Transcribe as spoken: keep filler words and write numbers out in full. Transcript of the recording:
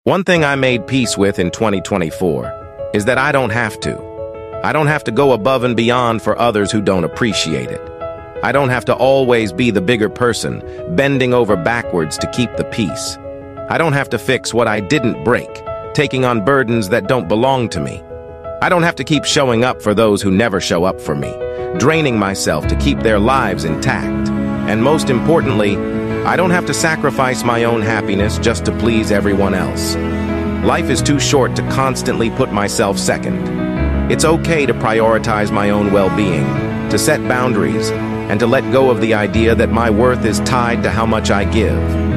One thing I made peace with in twenty twenty-four is that I don't have to. I don't have to go above and beyond for others who don't appreciate it. I don't have to always be the bigger person, bending over backwards to keep the peace. I don't have to fix what I didn't break, taking on burdens that don't belong to me. I don't have to keep showing up for those who never show up for me, draining myself to keep their lives intact. And most importantly, I don't have to sacrifice my own happiness just to please everyone else. Life is too short to constantly put myself second. It's okay to prioritize my own well-being, to set boundaries, and to let go of the idea that my worth is tied to how much I give.